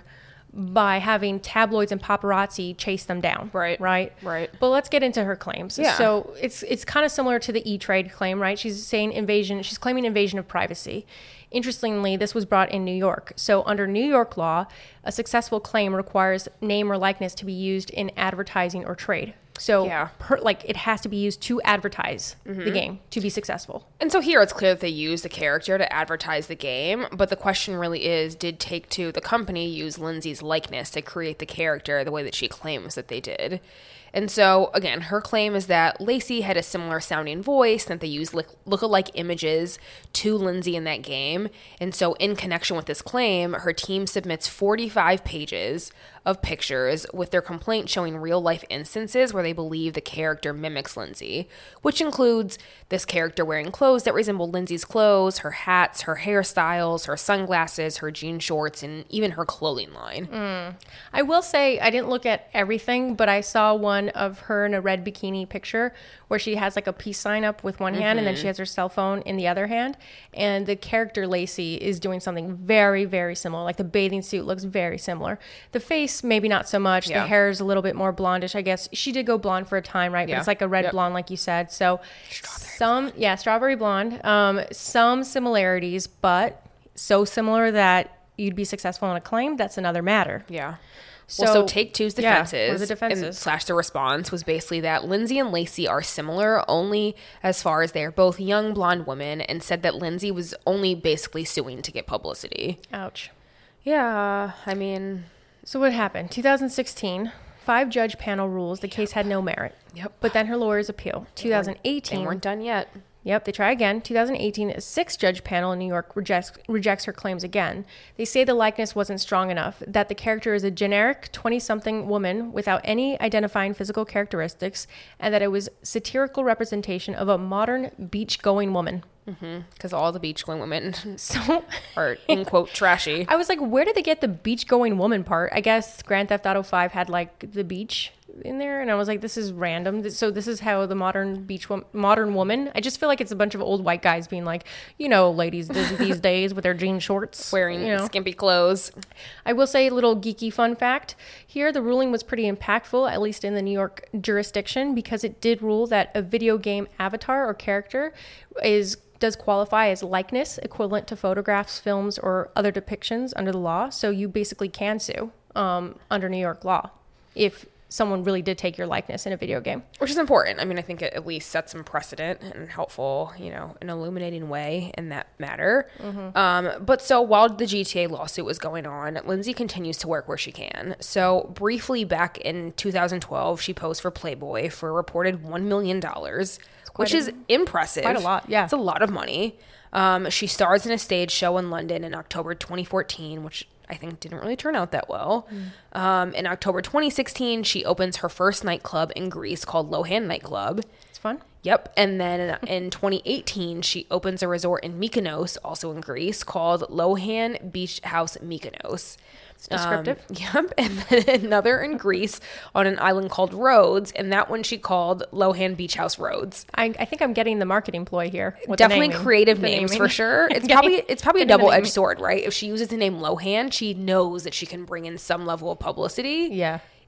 by having tabloids and paparazzi chase them down. Right. Right. Right. But let's get into her claims. Yeah. So it's it's kind of similar to the E-Trade claim, right? She's saying invasion, she's claiming invasion of privacy. Interestingly, this was brought in New York. So under New York law, a successful claim requires name or likeness to be used in advertising or trade. So, yeah. per, like, it has to be used to advertise mm-hmm. the game to be successful. And so here it's clear that they used the character to advertise the game, but the question really is, did Take-Two, the company, use Lindsay's likeness to create the character the way that she claims that they did? And so, again, her claim is that Lacey had a similar sounding voice, that they used look- look-alike images to Lindsay in that game. And so in connection with this claim, her team submits forty-five pages of pictures with their complaint showing real-life instances where they believe the character mimics Lindsay, which includes this character wearing clothes that resemble Lindsay's clothes, her hats, her hairstyles, her sunglasses, her jean shorts, and even her clothing line. Mm. I will say I didn't look at everything, but I saw one of her in a red bikini picture where she has like a peace sign up with one mm-hmm. hand and then she has her cell phone in the other hand. And the character Lacey is doing something very, very similar. Like the bathing suit looks very similar. The face, maybe not so much. Yeah. The hair is a little bit more blondish, I guess. She did go blonde for a time, right? Yeah. But it's like a red yep. blonde, like you said. So strawberry some, blonde. yeah, strawberry blonde. Um, some similarities, but so similar that you'd be successful in a claim. That's another matter. Yeah. So, well, so Take-Two's defenses, yeah, the defenses? And slash the response was basically that Lindsay and Lacey are similar only as far as they are both young blonde women, and said that Lindsay was only basically suing to get publicity. Ouch. Yeah, I mean... So what happened? two thousand sixteen, five judge panel rules the yep. case had no merit. Yep. But then her lawyers appeal. twenty eighteen. They weren't done yet. Yep, they try again. twenty eighteen, a six-judge panel in New York rejects rejects her claims again. They say the likeness wasn't strong enough, that the character is a generic twenty-something woman without any identifying physical characteristics, and that it was satirical representation of a modern beach-going woman. Because mm-hmm. all the beach-going women so, are, in quote, trashy. I was like, where did they get the beach-going woman part? I guess Grand Theft Auto five had, like, the beach in there, and I was like, this is random. So this is how the modern beach wo- modern woman, I just feel like it's a bunch of old white guys being like, you know, ladies these days with their jean shorts, wearing you know. skimpy clothes. I will say a little geeky fun fact here, the ruling was pretty impactful, at least in the New York jurisdiction, because it did rule that a video game avatar or character is does qualify as likeness equivalent to photographs, films, or other depictions under the law. So you basically can sue um, under New York law if someone really did take your likeness in a video game. Which is important. I mean, I think it at least sets some precedent and helpful, you know, an illuminating way in that matter. Mm-hmm. Um, but so while the G T A lawsuit was going on, Lindsay continues to work where she can. So briefly back in two thousand twelve, she posed for Playboy for a reported one million dollars, which a, is impressive. Quite a lot, yeah. It's a lot of money. Um, she stars in a stage show in London in October twenty fourteen, which I think didn't really turn out that well. Mm. Um, in October twenty sixteen, she opens her first nightclub in Greece called Lohan Nightclub. It's fun. Yep. And then in, in twenty eighteen, she opens a resort in Mykonos, also in Greece, called Lohan Beach House Mykonos. It's descriptive. Um, yep. And then another in Greece on an island called Rhodes, and that one she called Lohan Beach House Rhodes. I, I think I'm getting the marketing ploy here. Definitely creative names naming. For sure. It's probably it's probably a double-edged sword, right? If she uses the name Lohan, she knows that she can bring in some level of publicity. Yeah.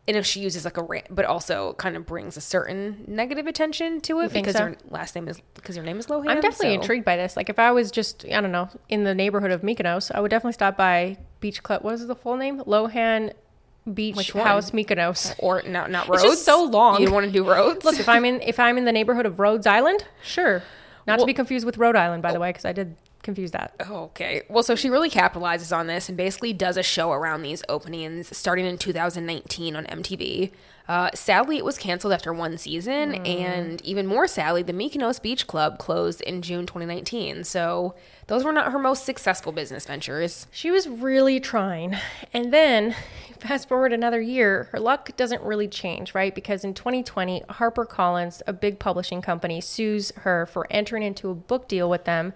and if she uses like a ra- but also kind of brings a certain negative attention to it because so? her last name is because her name is Lohan. I'm definitely so. intrigued by this. Like if I was just, I don't know, in the neighborhood of Mykonos, I would definitely stop by Beach Club. What was the full name? Lohan Beach House Mykonos. Or not not Rhodes. It's just so long. You want to do Rhodes? Look, if I'm in if I'm in the neighborhood of Rhodes Island, sure. Not well, to be confused with Rhode Island, by the way, because I did confuse that. Okay. Well, so she really capitalizes on this and basically does a show around these openings starting in two thousand nineteen on M T V. Uh, sadly, it was canceled after one season, mm. and even more sadly, the Mykonos Beach Club closed in June twenty nineteen. So those were not her most successful business ventures. She was really trying. And then, fast forward another year, her luck doesn't really change, right? Because in twenty twenty, HarperCollins, a big publishing company, sues her for entering into a book deal with them.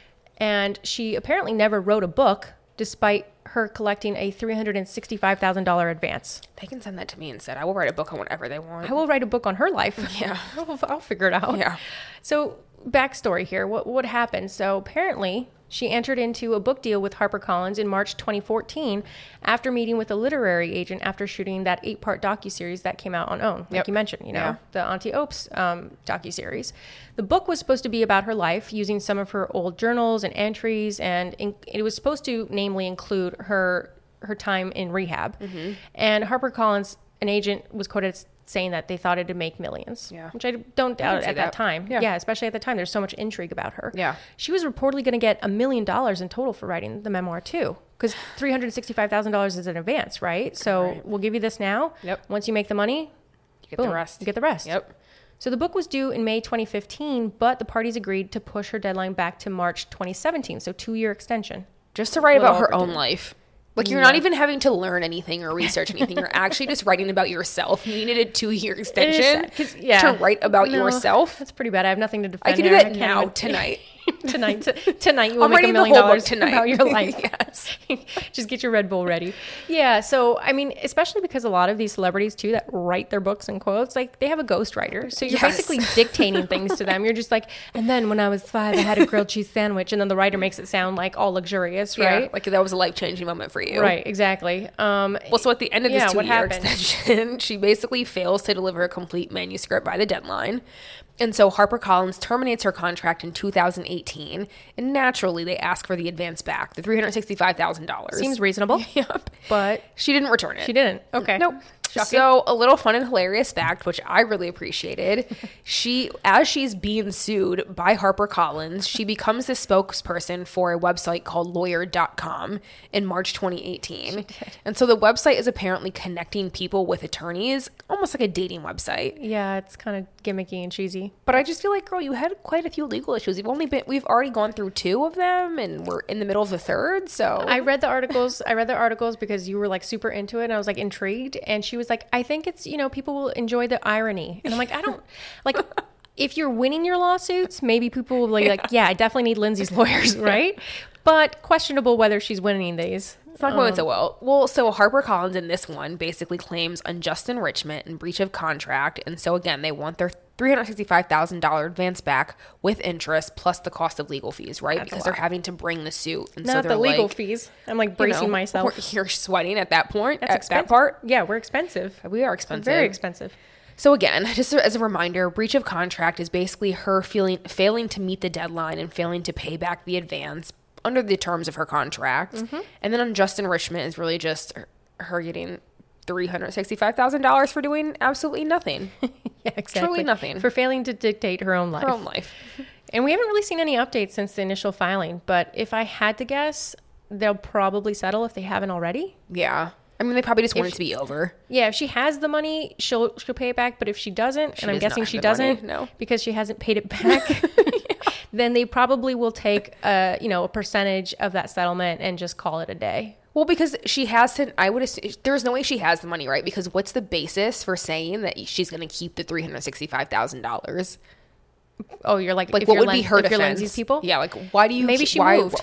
And she apparently never wrote a book, despite her collecting a three hundred sixty-five thousand dollars advance. They can send that to me instead. I will write a book on whatever they want. I will write a book on her life. Yeah. I'll, I'll figure it out. Yeah. So backstory here. What, what happened? So apparently she entered into a book deal with HarperCollins in March twenty fourteen after meeting with a literary agent after shooting that eight-part docuseries that came out on OWN, like yep. you mentioned, you know, yeah. the Auntie Opes um, docuseries. The book was supposed to be about her life, using some of her old journals and entries, and in, it was supposed to namely include her her time in rehab. Mm-hmm. And HarperCollins, an agent, was quoted as saying that they thought it'd make millions, yeah. which I don't doubt at that, that time. Yeah. yeah, especially at the time. There's so much intrigue about her. Yeah. She was reportedly going to get a million dollars in total for writing the memoir, too, because three hundred sixty-five thousand dollars is an advance, right? So right. we'll give you this now. Yep. Once you make the money, you get boom, the rest. You get the rest. Yep. So the book was due in May twenty fifteen, but the parties agreed to push her deadline back to March twenty seventeen, so two-year extension. Just to write about her own life. Like, you're yeah. not even having to learn anything or research anything. You're actually just writing about yourself. You needed a two-year extension yeah. to write about no, yourself. That's pretty bad. I have nothing to defend I can here. do that now, even... tonight. tonight. T- tonight, you will I'm make a million dollars tonight. about your life. Yes. Just get your Red Bull ready. Yeah, so, I mean, especially because a lot of these celebrities, too, that write their books and quotes, like, they have a ghostwriter. So you're yes. basically dictating things to them. You're just like, and then when I was five, I had a grilled cheese sandwich. And then the writer makes it sound, like, all luxurious, right? Yeah, like that was a life-changing moment for you. Right, exactly. Um, well, so at the end of this yeah, two-year extension, she basically fails to deliver a complete manuscript by the deadline. And so HarperCollins terminates her contract in two thousand eighteen, and naturally they ask for the advance back, the three hundred sixty-five thousand dollars. Seems reasonable. Yep. But she didn't return it. She didn't. Okay. Nope. Shocking. So a little fun and hilarious fact, which I really appreciated. She, as she's being sued by HarperCollins, she becomes the spokesperson for a website called lawyer dot com in March twenty eighteen. And so the website is apparently connecting people with attorneys, almost like a dating website. Yeah, it's kind of gimmicky and cheesy. But I just feel like, girl, you had quite a few legal issues. You've only been, we've already gone through two of them, and we're in the middle of the third. So I read the articles. I read the articles because you were like super into it, and I was like intrigued. And she was like, I think it's, you know, people will enjoy the irony. And I'm like, I don't like, if you're winning your lawsuits, maybe people will be yeah. like, yeah, I definitely need Lindsay's lawyers, right? But questionable whether she's winning these. It's not going um, so well. Well, so HarperCollins in this one basically claims unjust enrichment and breach of contract. And so again, they want their three hundred sixty-five thousand dollars advance back with interest plus the cost of legal fees, right? That's because they're having to bring the suit. And Not so the legal like, fees. I'm like bracing you know, myself. You're sweating at that point, That's at expensive. that part. Yeah, we're expensive. We are expensive. We're very expensive. So again, just as a reminder, breach of contract is basically her feeling, failing to meet the deadline and failing to pay back the advance under the terms of her contract. Mm-hmm. And then unjust enrichment is really just her getting three hundred sixty-five thousand dollars for doing absolutely nothing. Yeah, exactly. Truly nothing. For failing to dictate her own life. Her own life. And we haven't really seen any updates since the initial filing, but if I had to guess, they'll probably settle if they haven't already. Yeah. I mean, they probably just want if it to be over. Yeah, if she has the money, she'll she'll pay it back. But if she doesn't, she and I'm does guessing she the doesn't, money, no. because she hasn't paid it back, yeah. then they probably will take a you know a percentage of that settlement and just call it a day. Well, because she has to, I would assume, there's no way she has the money, right? Because what's the basis for saying that she's going to keep the three hundred sixty-five thousand dollars? Oh, you're like, like if what you're would Len- be her if defense? you're Lindsay's people? Yeah, like why do you? Maybe she why, moved.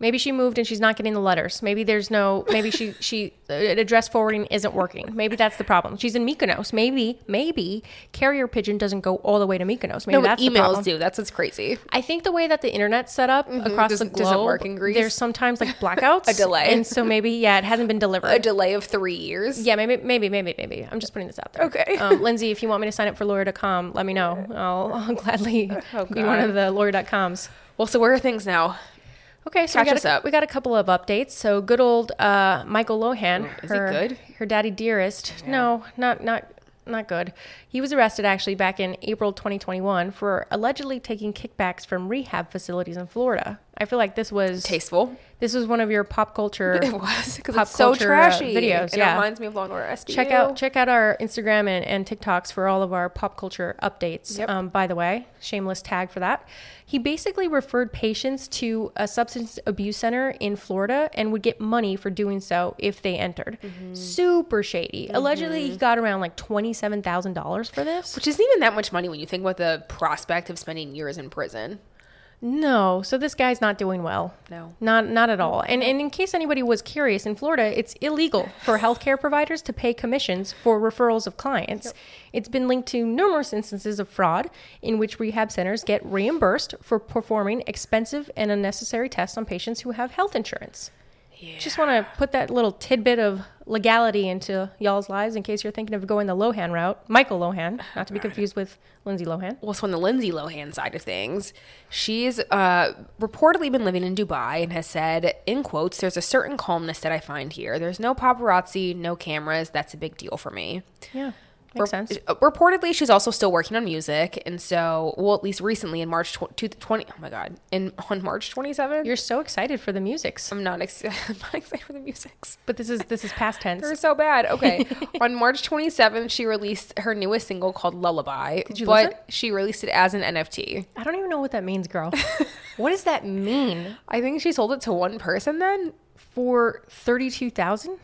Maybe she moved and she's not getting the letters. Maybe there's no, maybe she, she, uh, address forwarding isn't working. Maybe that's the problem. She's in Mykonos. Maybe, maybe carrier pigeon doesn't go all the way to Mykonos. Maybe No, but that's the emails problem. do. That's what's crazy. I think the way that the internet's set up across the Doesn't- globe, doesn't work in Greece. there's sometimes like blackouts. A delay. And so maybe, yeah, it hasn't been delivered. A delay of three years. Yeah, maybe, maybe, maybe, maybe. I'm just putting this out there. Okay. Um, Lindsay, if you want me to sign up for lawyer dot com, let me know. I'll, I'll gladly Oh, be one God. of the lawyer dot coms. Well, so where are things now? Okay, so Catch we got, us a, up. we got a couple of updates. So good old uh, Michael Lohan. Is he her, good? Her daddy dearest. No, not not not good. He was arrested actually back in April twenty twenty-one for allegedly taking kickbacks from rehab facilities in Florida. I feel like this was Tasteful. this was one of your pop culture It was because pop it's so culture, uh, trashy. videos. It Yeah. reminds me of Law and Order S V U. Check out check out our Instagram and, and TikToks for all of our pop culture updates. Yep. Um, by the way, shameless tag for that. He basically referred patients to a substance abuse center in Florida and would get money for doing so if they entered. Mm-hmm. Super shady. Allegedly, he got around like twenty-seven thousand dollars for this. Which isn't even that much money when you think about the prospect of spending years in prison. No, so this guy's not doing well. No. Not not at all. And and in case anybody was curious, in Florida, it's illegal for healthcare providers to pay commissions for referrals of clients. Yep. It's been linked to numerous instances of fraud in which rehab centers get reimbursed for performing expensive and unnecessary tests on patients who have health insurance. Yeah. Just want to put that little tidbit of legality into y'all's lives in case you're thinking of going the Lohan route. Michael Lohan, not to be confused with Lindsay Lohan. Well, so on the Lindsay Lohan side of things, she's uh, reportedly been living in Dubai and has said, in quotes, "There's a certain calmness that I find here. There's no paparazzi, no cameras. That's a big deal for me." Yeah. Makes Re- sense. uh, Reportedly, she's also still working on music, and so, well, at least recently in March tw- twenty. Oh my God, in on March twenty-seventh. You're so excited for the musics, I'm not, ex- I'm not excited for the musics. but this is this is past tense. They're so bad. Okay, on March twenty-seventh, she released her newest single called "Lullaby," Did you but listen? she released it as an N F T. I don't even know what that means, girl. What does that mean? I think she sold it to one person then. For thirty-two thousand?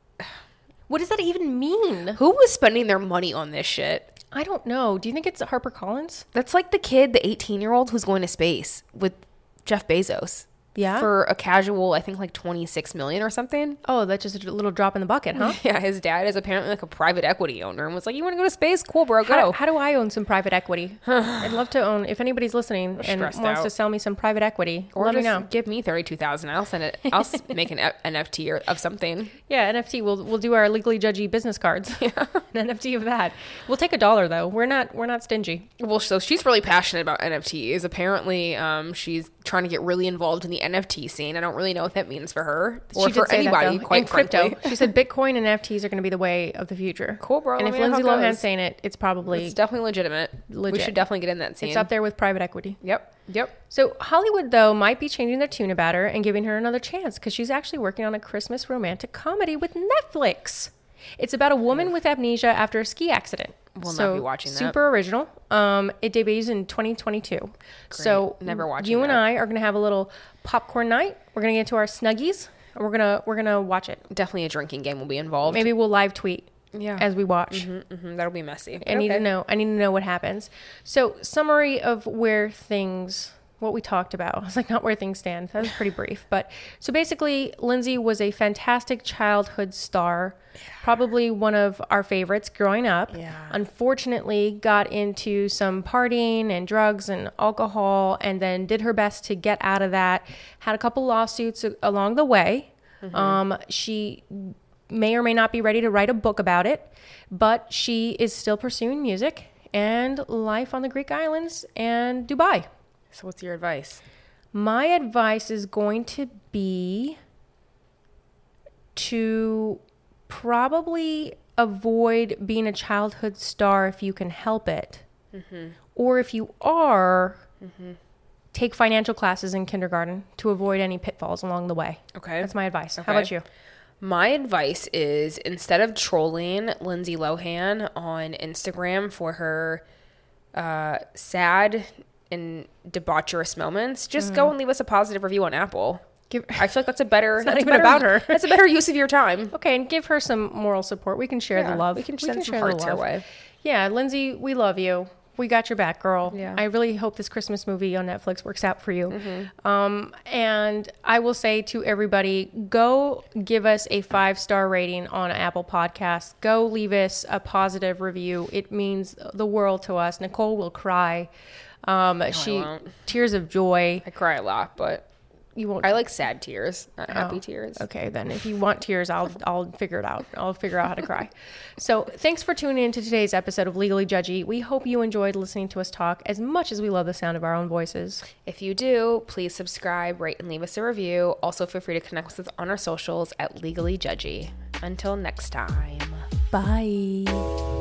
What does that even mean? Who was spending their money on this shit? I don't know. Do you think it's HarperCollins? That's like the kid, the eighteen-year-old who's going to space with Jeff Bezos. Yeah. For a casual, I think like twenty-six million or something. Oh, that's just a little drop in the bucket, huh? Yeah, his dad is apparently like a private equity owner and was like, "You want to go to space? Cool, bro, How, go." how do I own some private equity? I'd love to own. If anybody's listening and wants stressed to out. sell me some private equity, Or let me just know. give me thirty-two thousand. I'll send it. I'll s- make an F- N F T or, of something. Yeah, N F T. We'll we'll do our legally judgy business cards. Yeah. An N F T of that. We'll take a dollar though. We're not we're not stingy. Well, so she's really passionate about N F Ts. Apparently, um, she's trying to get really involved in the N F T scene. I don't really know what that means for her or She for did say that, anybody. though. Quite in crypto, frankly. she said Bitcoin and N F Ts are going to be the way of the future. Cool, bro. And Let if me know Lindsay how it Lohan's goes. saying it, it's probably It's definitely legitimate. Legit. We should definitely get in that scene. it's up there with private equity. Yep. Yep. So Hollywood, though, might be changing their tune about her and giving her another chance because she's actually working on a Christmas romantic comedy with Netflix. It's about a woman with amnesia after a ski accident. Will so not be watching that. Super original. Um, it debuts in twenty twenty-two. So Never watching you and that. I are going to have a little popcorn night. We're going to get into our Snuggies. And we're gonna we're gonna watch it. Definitely a drinking game will be involved. Maybe we'll live tweet Yeah. as we watch. Mm-hmm, mm-hmm. That'll be messy. I need to know. I need to know what happens. So, summary of where things, what we talked about. I was like, not where things stand. That was pretty brief. But so basically, Lindsay was a fantastic childhood star, probably one of our favorites growing up. Yeah. Unfortunately, got into some partying and drugs and alcohol, and then did her best to get out of that. Had a couple lawsuits along the way. Mm-hmm. Um, she may or may not be ready to write a book about it, but she is still pursuing music and life on the Greek islands and Dubai. So what's your advice? My advice is going to be to probably avoid being a childhood star if you can help it. Mm-hmm. Or if you are, mm-hmm. take financial classes in kindergarten to avoid any pitfalls along the way. Okay. That's my advice. Okay. How about you? My advice is instead of trolling Lindsay Lohan on Instagram for her uh, sad and debaucherous moments, just mm. go and leave us a positive review on Apple. Give, I feel like that's a better. It's that's not even better, about her. That's a better use of your time. Okay, and give her some moral support. We can share Yeah, the love. we can send we can some share hearts the her love. way. Yeah, Lindsay, we love you. we got your back, girl. Yeah. I really hope this Christmas movie on Netflix works out for you. Mm-hmm. Um, and I will say to everybody, go give us a five-star rating on Apple Podcasts. Go leave us a positive review. It means the world to us. Nicole will cry. Um, no, she tears of joy. I cry a lot, but you won't. I like sad tears, not happy oh, tears. Okay, then if you want tears, I'll I'll figure it out. I'll figure out how to cry. So thanks for tuning in to today's episode of Legally Judgy. We hope you enjoyed listening to us talk as much as we love the sound of our own voices. If you do, please subscribe, rate, and leave us a review. Also, feel free to connect with us on our socials at Legally Judgy. Until next time. Bye.